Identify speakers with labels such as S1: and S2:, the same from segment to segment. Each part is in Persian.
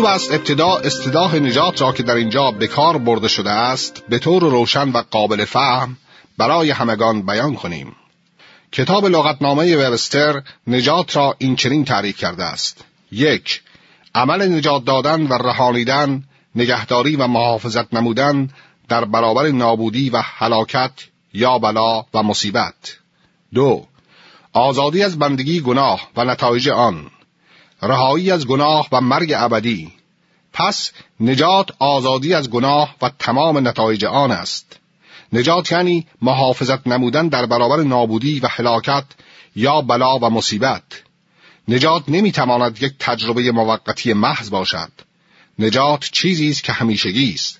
S1: مطلوب است ابتدا اصطلاح نجات را که در اینجا به کار برده شده است به طور روشن و قابل فهم برای همگان بیان کنیم. کتاب لغتنامه وبستر نجات را این چنین تعریف کرده است: 1. عمل نجات دادن و رهانیدن، نگهداری و محافظت نمودن در برابر نابودی و هلاکت یا بلا و مصیبت. 2. آزادی از بندگی گناه و نتایج آن، رهایی از گناه و مرگ ابدی. پس نجات آزادی از گناه و تمام نتایج آن است. نجات یعنی محافظت نمودن در برابر نابودی و هلاکت یا بلا و مصیبت. نجات نمیتواند یک تجربه موقتی محض باشد. نجات چیزی است که همیشگی است.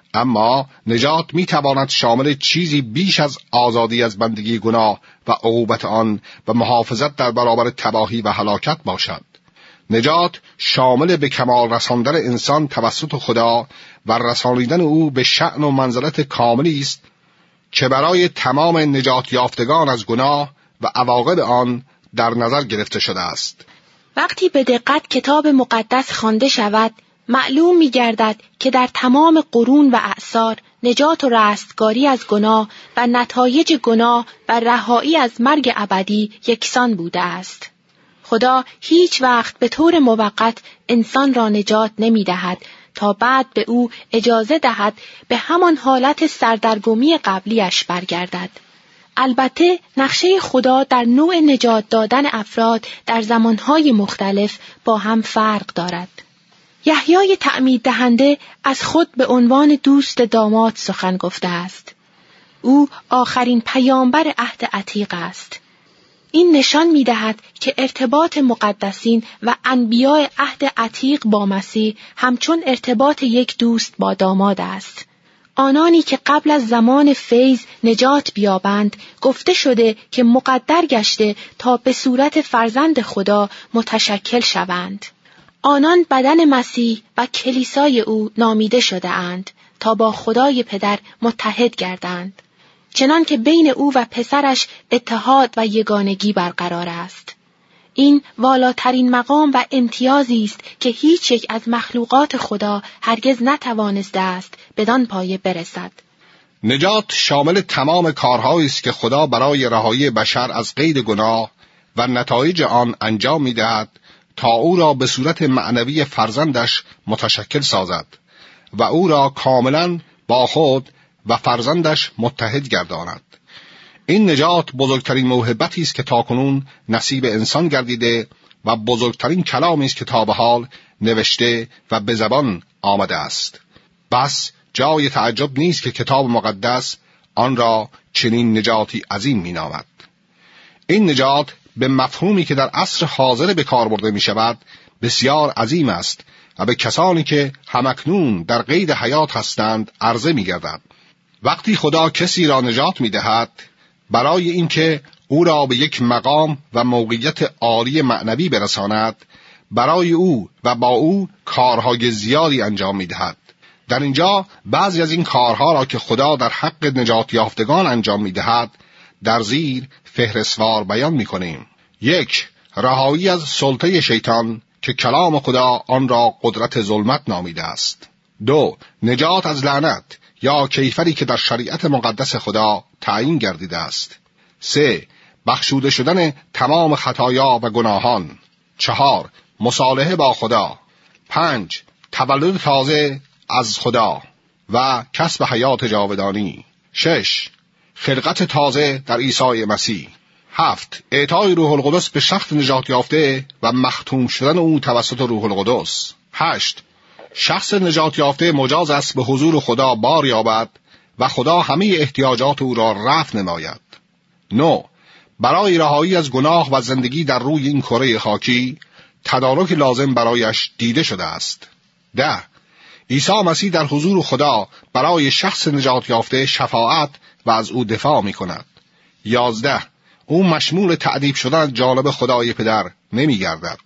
S1: اما نجات میتواند شامل چیزی بیش از آزادی از بندگی گناه و عقوبت آن و محافظت در برابر تباهی و هلاکت باشد. نجات شامل به کمال رساندن انسان توسط خدا و رسانیدن او به شأن و منزلت کاملی است که برای تمام نجات یافتگان از گناه و عواقب آن در نظر گرفته شده است.
S2: وقتی به دقت کتاب مقدس خوانده شود، معلوم می گردد که در تمام قرون و اعصار نجات و رستگاری از گناه و نتایج گناه و رهایی از مرگ ابدی یکسان بوده است. خدا هیچ وقت به طور موقت انسان را نجات نمی دهد تا بعد به او اجازه دهد به همان حالت سردرگمی قبلیش برگردد. البته نقشه خدا در نوع نجات دادن افراد در زمانهای مختلف با هم فرق دارد. یحیای تعمید دهنده از خود به عنوان دوست داماد سخن گفته است. او آخرین پیامبر عهد عتیق است. این نشان می دهد که ارتباط مقدسین و انبیاء عهد عتیق با مسیح همچون ارتباط یک دوست با داماد است. آنانی که قبل از زمان فیض نجات بیابند، گفته شده که مقدر گشته تا به صورت فرزند خدا متشکل شوند. آنان بدن مسیح و کلیسای او نامیده شده اند تا با خدای پدر متحد گردند، چنان که بین او و پسرش اتحاد و یگانگی برقرار است. این والاترین مقام و امتیازی است که هیچ یک از مخلوقات خدا هرگز نتوانسته است بدان پایه برسد.
S1: نجات شامل تمام کارهایی است که خدا برای رهایی بشر از قید گناه و نتایج آن انجام می‌دهد تا او را به صورت معنوی فرزندش متشکل سازد و او را کاملاً با خود و فرزندش متحد گرداند. این نجات بزرگترین موهبتی است که تاکنون نصیب انسان گردیده و بزرگترین کلامی است که تا به حال نوشته و به زبان آمده است. بس جای تعجب نیست که کتاب مقدس آن را چنین نجاتی عظیم می‌نامد. این نجات به مفهومی که در عصر حاضر به کار برده می شود بسیار عظیم است و به کسانی که همکنون در قید حیات هستند عرضه می گردد. وقتی خدا کسی را نجات می دهد برای اینکه او را به یک مقام و موقعیت عالی معنوی برساند، برای او و با او کارهای زیادی انجام می دهد. در اینجا بعضی از این کارها را که خدا در حق نجات یافتگان انجام می دهد در زیر فهرستوار بیان می کنیم. 1. رهایی از سلطه شیطان که کلام خدا آن را قدرت ظلمت نامیده است. 2. نجات از لعنت یا کیفری که در شریعت مقدس خدا تعیین گردیده است. 3. بخشوده شدن تمام خطایا و گناهان. 4. مصالحه با خدا. 5. تولد تازه از خدا و کسب حیات جاودانی. 6. خلقت تازه در عیسی مسیح. 7. اعطای روح القدس به شخص نجات یافته و مختوم شدن او توسط روح القدس. 8. شخص نجات یافته مجاز است به حضور خدا بار یابد و خدا همه احتیاجات او را رفع نماید. 9. برای رهایی از گناه و زندگی در روی این کره خاکی تدارک لازم برایش دیده شده است. 10. عیسی مسیح در حضور خدا برای شخص نجات یافته شفاعت و از او دفاع می کند. 11. او مشمول تعذیب شدن از جانب خدای پدر نمی گردد.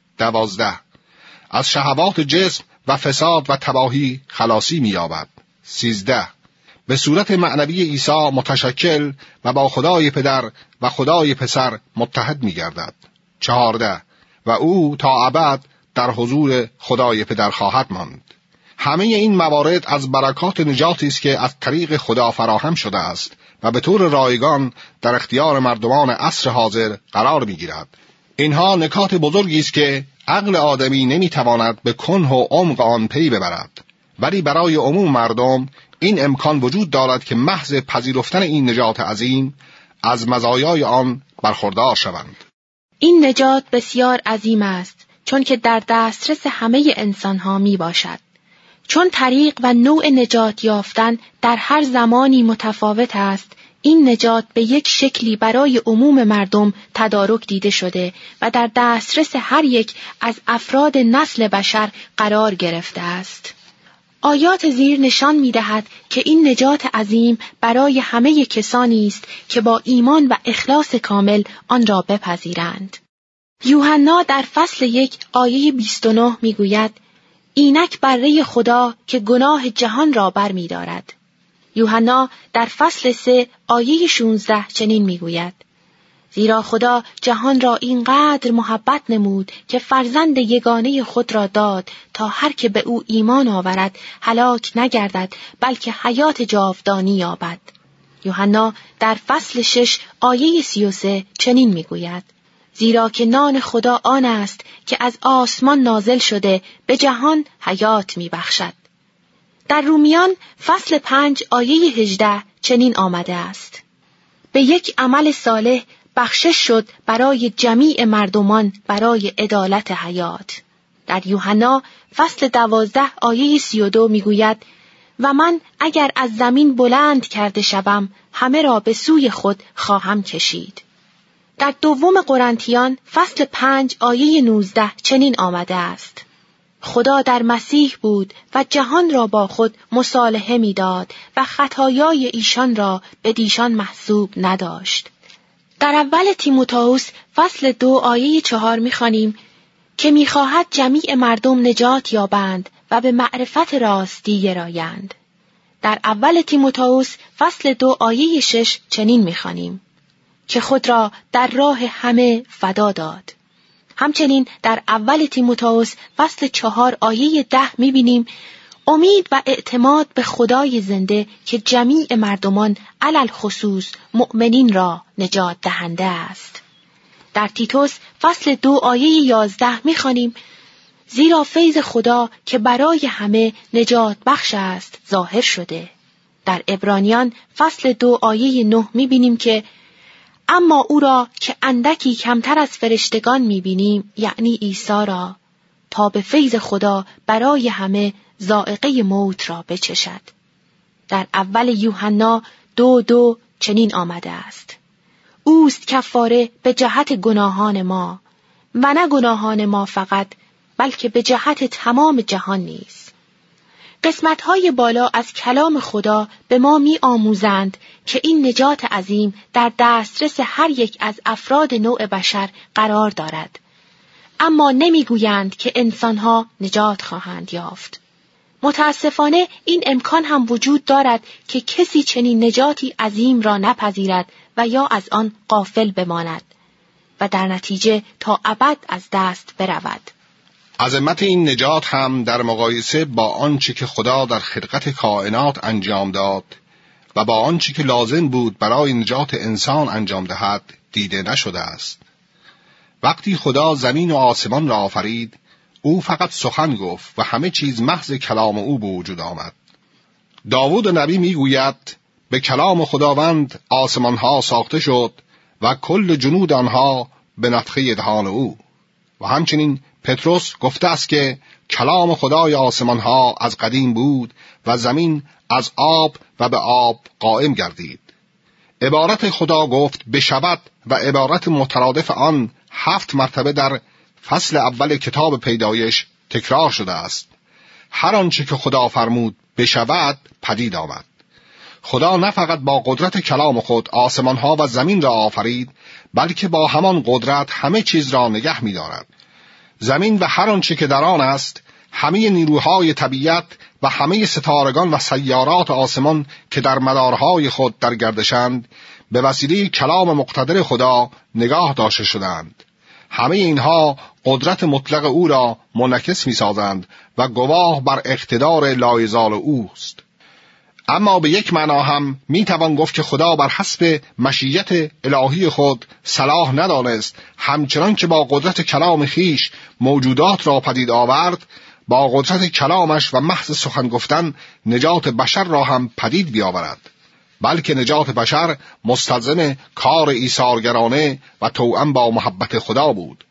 S1: 12. از شهوات جسم و فساد و تباهی خلاصی می یابد. 13. به صورت معنوی عیسی متشکل و با خدای پدر و خدای پسر متحد می گردد. 14. و او تا ابد در حضور خدای پدر خواهد ماند. همه این موارد از برکات نجاتی است که از طریق خدا فراهم شده است و به طور رایگان در اختیار مردمان عصر حاضر قرار می‌گیرد. اینها نکات بزرگی است که عقل آدمی نمی‌تواند به کنه و عمق آن پی ببرد، ولی برای عموم مردم این امکان وجود دارد که محض پذیرفتن این نجات عظیم از مزایای آن برخوردار شوند.
S2: این نجات بسیار عظیم است، چون که در دسترس همه انسان‌ها میباشد. چون طریق و نوع نجات یافتن در هر زمانی متفاوت است، این نجات به یک شکلی برای عموم مردم تدارک دیده شده و در دسترس هر یک از افراد نسل بشر قرار گرفته است. آیات زیر نشان می‌دهد که این نجات عظیم برای همه کسانی است که با ایمان و اخلاص کامل آن را بپذیرند. یوحنا در فصل 1 آیه 29 می‌گوید: اینک بره خدا که گناه جهان را بر می‌دارد. یوحنا در فصل 3 آیه 16 چنین می‌گوید: زیرا خدا جهان را اینقدر محبت نمود که فرزند یگانه خود را داد تا هر که به او ایمان آورد هلاک نگردد بلکه حیات جاودانی یابد. یوحنا در فصل 6 آیه 33 چنین می‌گوید: زیرا که نان خدا آن است که از آسمان نازل شده به جهان حیات می‌بخشد. در رومیان فصل 5 آیه 18 چنین آمده است: به یک عمل صالح بخشش شد برای جمیع مردمان برای عدالت حیات. در یوحنا فصل 12 آیه 32 میگوید: و من اگر از زمین بلند کرده شوم همه را به سوی خود خواهم کشید. در دوم قرنتیان فصل 5 آیه 19 چنین آمده است: خدا در مسیح بود و جهان را با خود مصالحه می‌داد و خطایای ایشان را به دیشان محسوب نداشت. در اول تیموتائوس فصل 2 آیه 4 می‌خوانیم که می‌خواهد جمیع مردم نجات یابند و به معرفت راستی گرایند. در اول تیموتائوس فصل 2 آیه 6 چنین می‌خوانیم که خود را در راه همه فدا داد. همچنین در اول تیموتائوس فصل 4 آیه 10 می‌بینیم امید و اعتماد به خدای زنده که جمیع مردمان علل خصوص مؤمنین را نجات دهنده است. در تیتوس فصل 2 آیه 11 می‌خوانیم زیرا فیض خدا که برای همه نجات بخش است ظاهر شده. در عبرانیان فصل 2 آیه 9 می‌بینیم که اما او را که اندکی کمتر از فرشتگان می‌بینیم، یعنی عیسی را، تا به فیض خدا برای همه ذائقه موت را بچشد. در اول یوحنا 2:2 چنین آمده است: اوست کفاره به جهت گناهان ما و نه گناهان ما فقط بلکه به جهت تمام جهان نیز. قسمت‌های بالا از کلام خدا به ما می‌آموزند که این نجات عظیم در دسترس هر یک از افراد نوع بشر قرار دارد، اما نمی‌گویند که انسان‌ها نجات خواهند یافت. متاسفانه این امکان هم وجود دارد که کسی چنین نجاتی عظیم را نپذیرد و یا از آن غافل بماند و در نتیجه تا ابد از دست برود.
S1: عظمت این نجات هم در مقایسه با آنچه که خدا در خلقت کائنات انجام داد و با آنچه که لازم بود برای نجات انسان انجام دهد دیده نشده است. وقتی خدا زمین و آسمان را آفرید، او فقط سخن گفت و همه چیز محض کلام او به وجود آمد. داوود نبی میگوید به کلام خداوند آسمان ها ساخته شد و کل جنود آنها به نفخه دهان او. و همچنین پتروس گفته است که کلام خدای آسمان ها از قدیم بود و زمین از آب و به آب قائم گردید. عبارت خدا گفت بشود و عبارت مترادف آن 7 مرتبه در فصل اول کتاب پیدایش تکرار شده است. هر آنچه که خدا فرمود بشود پدید آمد. خدا نه فقط با قدرت کلام خود آسمان ها و زمین را آفرید، بلکه با همان قدرت همه چیز را نگه می دارد. زمین و هر آنچه که در آن است، همه نیروهای طبیعت و همه ستارگان و سیارات آسمان که در مدارهای خود در گردشند، به وسیله کلام مقتدر خدا نگاه داشته شدند. همه اینها قدرت مطلق او را منعکس می‌سازند و گواه بر اقتدار لایزال اوست. اما به یک معنا هم میتوان گفت که خدا بر حسب مشیت الهی خود صلاح ندانست همچنان که با قدرت کلام خیش موجودات را پدید آورد، با قدرت کلامش و محض سخن گفتن نجات بشر را هم پدید بیاورد، بلکه نجات بشر مستلزم کار ایثارگرانه و توأم با محبت خدا بود.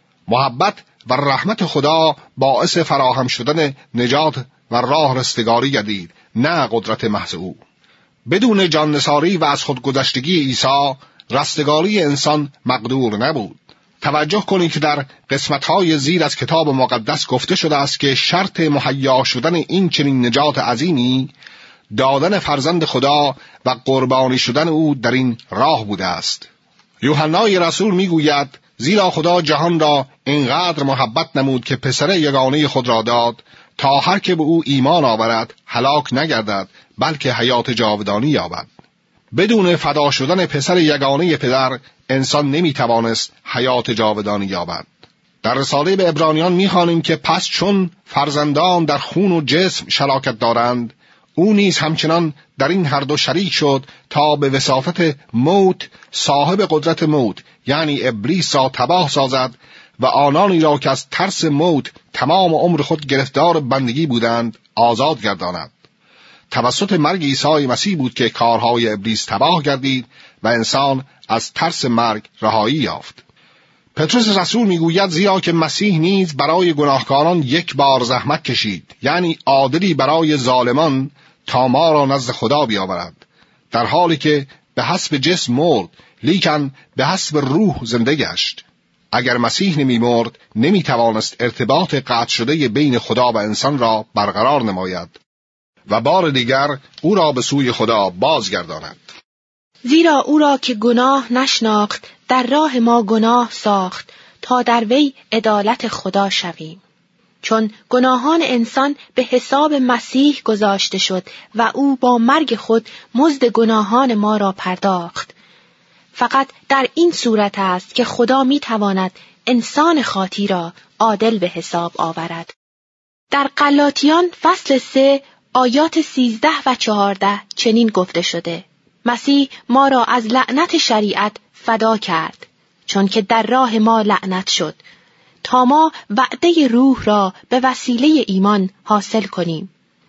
S1: محبت و رحمت خدا باعث فراهم شدن نجات و راه رستگاری گردید، نه قدرت محض او. بدون جاننثاری و از خودگذشتگی عیسی رستگاری انسان مقدور نبود. توجه کنید که در قسمت‌های زیر از کتاب مقدس گفته شده است که شرط مهیا شدن این چنین نجات عظیمی دادن فرزند خدا و قربانی شدن او در این راه بوده است. یوحنای رسول میگوید زیرا خدا جهان را اینقدر محبت نمود که پسر یگانه خود را داد تا هر که به او ایمان آورد هلاک نگردد بلکه حیات جاودانی یابد. بدون فدا شدن پسر یگانه پدر انسان نمیتوانست حیات جاودانی یابد. در رساله به عبرانیان میخوانیم که پس چون فرزندان در خون و جسم شراکت دارند، او نیز همچنان در این هر دو شریک شد تا به وساطت موت صاحب قدرت موت یعنی ابلیس را تباه سازد و آنانی را که از ترس موت تمام عمر خود گرفتار بندگی بودند آزاد گرداند. توسط مرگ عیسی مسیح بود که کارهای ابلیس تباه گردید و انسان از ترس مرگ رهایی یافت. پتروس رسول میگوید زیرا که مسیح نیز برای گناهکاران یک بار زحمت کشید، یعنی عادلی برای ظالمان تا ما را نزد خدا بیاورد، در حالی که به حسب جسم مرد لیکن به حسب روح زنده گشت. اگر مسیح نمی مرد نمی توانست ارتباط قطع شده بین خدا و انسان را برقرار نماید و بار دیگر او را به سوی خدا بازگرداند.
S2: زیرا او را که گناه نشناخت در راه ما گناه ساخت تا در وی عدالت خدا شویم. چون گناهان انسان به حساب مسیح گذاشته شد و او با مرگ خود مزد گناهان ما را پرداخت. فقط در این صورت است که خدا می تواند انسان خاطی را عادل به حساب آورد. در غلاطیان فصل 3 آیات 13 و 14 چنین گفته شده: مسیح ما را از لعنت شریعت فدا کرد، چون که در راه ما لعنت شد، تا ما وعده روح را به وسیله ایمان حاصل کنیم.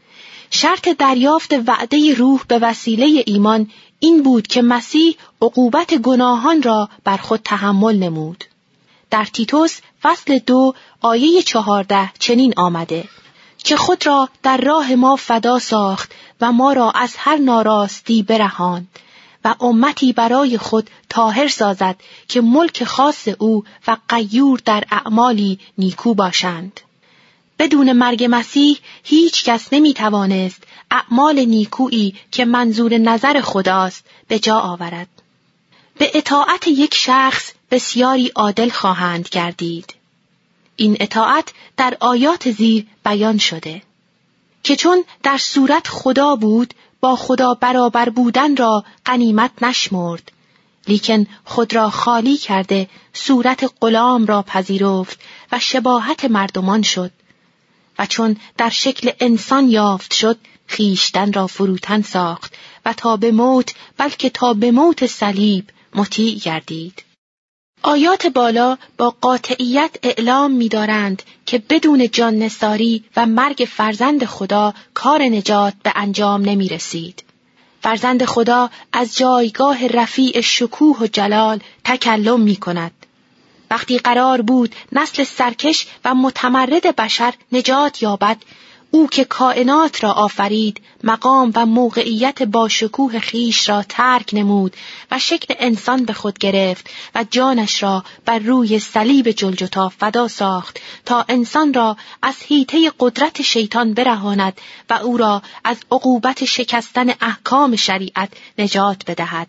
S2: شرط دریافت وعده روح به وسیله ایمان این بود که مسیح عقوبت گناهان را بر خود تحمل نمود. در تیتوس فصل 2 آیه 14 چنین آمده که خود را در راه ما فدا ساخت و ما را از هر ناراستی برهاند و امتی برای خود طاهر سازد که ملک خاص او و غیور در اعمالی نیکو باشند. بدون مرگ مسیح هیچ کس نمی توانست اعمال نیکویی که منظور نظر خداست به جا آورد. به اطاعت یک شخص بسیاری عادل خواهند گردید. این اطاعت در آیات زیر بیان شده که چون در صورت خدا بود با خدا برابر بودن را غنیمت نشمرد، لیکن خود را خالی کرده صورت غلام را پذیرفت و شباهت مردمان شد و چون در شکل انسان یافت شد خویشتن را فروتن ساخت و تا به موت بلکه تا به موت صلیب مطیع گردید. آیات بالا با قاطعیت اعلام می‌دارند که بدون جان نثاری و مرگ فرزند خدا کار نجات به انجام نمی‌رسید. فرزند خدا از جایگاه رفیع شکوه و جلال تکلم می‌کند. وقتی قرار بود نسل سرکش و متمرد بشر نجات یابد، او که کائنات را آفرید مقام و موقعیت با شکوه خیش را ترک نمود و شکل انسان به خود گرفت و جانش را بر روی صلیب جلجتا فدا ساخت تا انسان را از حیطه قدرت شیطان برهاند و او را از عقوبت شکستن احکام شریعت نجات بدهد.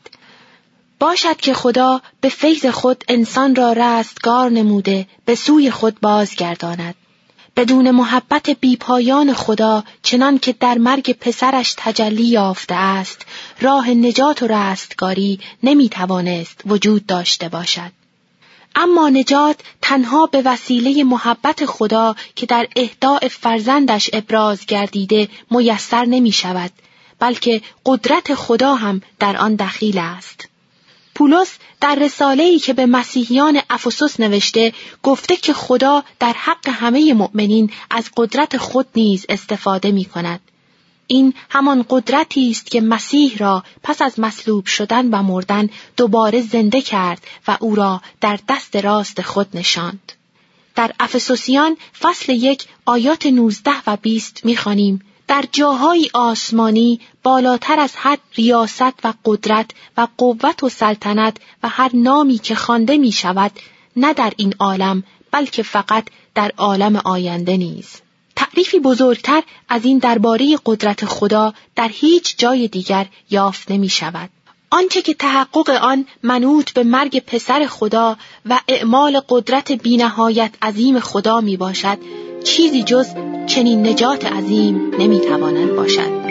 S2: باشد که خدا به فیض خود انسان را رستگار نموده به سوی خود بازگرداند. بدون محبت بیپایان خدا چنان که در مرگ پسرش تجلی یافته است، راه نجات و رستگاری نمیتوانست وجود داشته باشد. اما نجات تنها به وسیله محبت خدا که در اهداء فرزندش ابراز گردیده میسر نمی شود، بلکه قدرت خدا هم در آن دخیل است. پولس در رساله‌ای که به مسیحیان افسوس نوشته گفته که خدا در حق همه مؤمنین از قدرت خود نیز استفاده می کند. این همان قدرتی است که مسیح را پس از مصلوب شدن و مردن دوباره زنده کرد و او را در دست راست خود نشاند. در افسوسیان فصل 1 آیات 19 و 20 می‌خوانیم: در جاهای آسمانی بالاتر از هر ریاست و قدرت و قوت و سلطنت و هر نامی که خوانده می شود، نه در این عالم بلکه فقط در عالم آینده نیز. تعریفی بزرگتر از این درباره قدرت خدا در هیچ جای دیگر یافت نمی شود. آنچه که تحقق آن منوط به مرگ پسر خدا و اعمال قدرت بی‌نهایت عظیم خدا می باشد، چیزی جز چنین نجات عظیم نمی تواند باشد.